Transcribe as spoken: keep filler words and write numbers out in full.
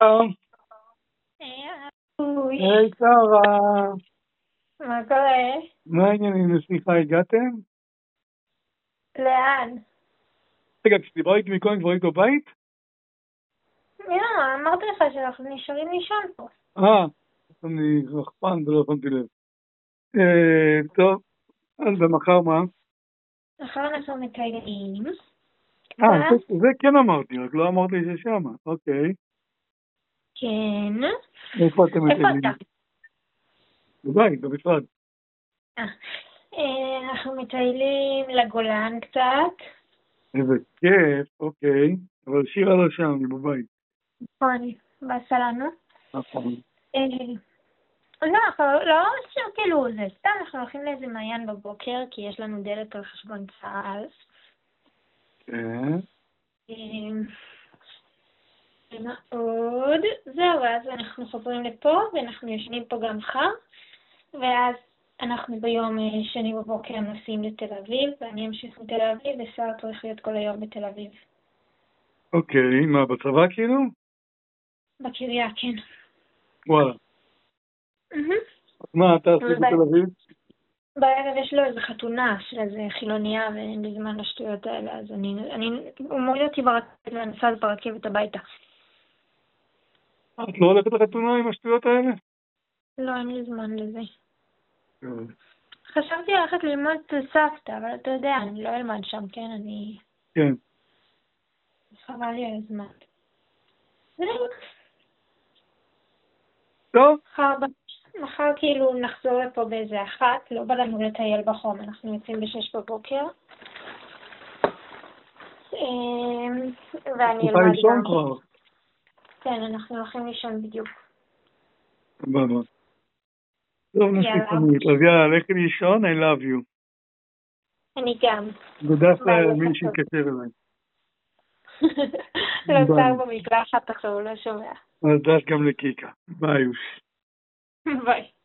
שלום. היי שרה. מה קורה? מה העניינים? לסליחה, הגעתם? לאן? רגע, כשדיברה איתי מקודם כבר היית בבית? יאללה, אמרתי לך שאנחנו נשארים לישון פה. אה, אני רחפן ולא שמתי לב. אה, טוב, אז במחר מה? מחר אנחנו מטיילים. אה, זה- זה כן אמרתי, רק לא אמרתי ששמה. אוקיי. כן. איפה אתם איפה מטיילים? אתה? בבית, במשרד. אה, אה, אנחנו מטיילים לגולן קצת. איזה כיף, אוקיי. אבל שירה לא שם, אני בבית. נכון, בעשה לנו. נכון. אה, לא, אנחנו לא עושים כאילו זה, סתם אנחנו הולכים לאיזה מעיין בבוקר, כי יש לנו דלק על חשבון צה"ל. כן. אה, ומה עוד? זהו, אז אנחנו חוזרים לפה, ואנחנו ישנים פה גם מחר, ואז אנחנו ביום אה, שני בבוקר נוסעים לתל אביב, ואני אמשיך לתל אביב, ושר צריך להיות כל היום בתל אביב. אוקיי, מה, בצבא כאילו? בקריה, כן. וואלה. מהמם. אז מה, אתה עושה אבל בתל ב- אביב? בערב יש לו איזו חתונה של איזה חילוניה, ואין לי זמן לשטויות האלה, אז אני, אני, הוא מוריד אותי ברכבת, ואני נוסעת ברכבת הביתה. את לא הולכת לחתונה עם השטויות האלה? לא, אין לי זמן לזה. טוב. חשבתי ללכת ללמוד אצל סבתא, אבל אתה יודע, אני לא אלמד שם, כן? אני... כן. חבל לי על הזמן. זהו. טוב. מחר, ב- מחר כאילו נחזור לפה באיזה אחת, לא בא לנו לטייל בחום, אנחנו יוצאים בשש בבוקר. אמ, ואני צריכה אלמד לישון גם. כבר. כן, אנחנו הולכים לישון בדיוק. סבבה. טוב, יאללה. נשיקונית. אז יאללה, לכי לישון, I love you. אני גם. ודף ביי, למי יום טוב. שיתקשר אליי. לא ביי. שר במקלחת עכשיו, הוא לא שומע. אז דף גם לקיקה. ביי. ביי.